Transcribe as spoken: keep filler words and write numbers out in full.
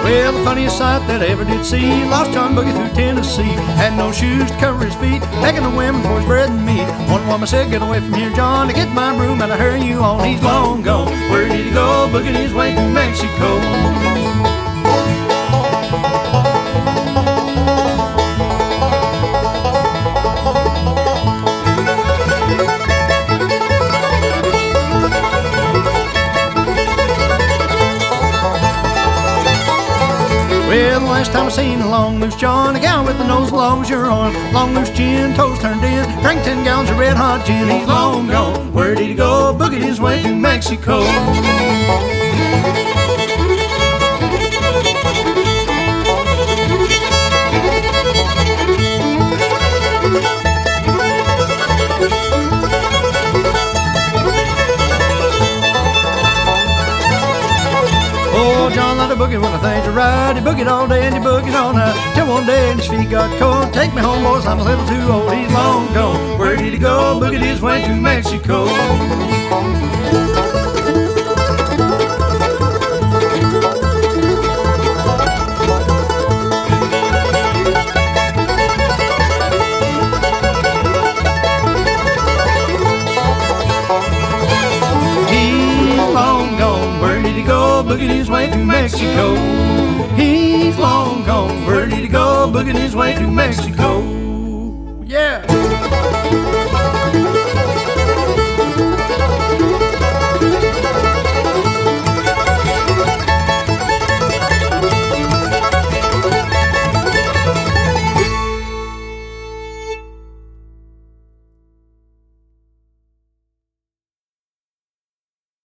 Well, the funniest sight that I ever did see, lost John Boogie through Tennessee. Had no shoes to cover his feet, begging the women for his bread and meat. One woman said, get away from here, John, to get my broom and I hurry you on. He's long gone. Where did he go? Booging his way to Mexico. Well, the last time I seen a long loose John, a gal with a nose as long as your arm, long loose chin, toes turned in, drank ten gallons of red hot gin. He's long gone. Where did he go? Boogied his way to Mexico. Oh, John liked to boogie when the things are right. He boogied all day and he boogied all night, till one day and his feet got cold. Take me home, boys, I'm a little too old. He's long gone. Where did he go? Boogied his way to Mexico. Booging his way to Mexico. He's long gone. Where did he go? Booging his way to Mexico. Yeah.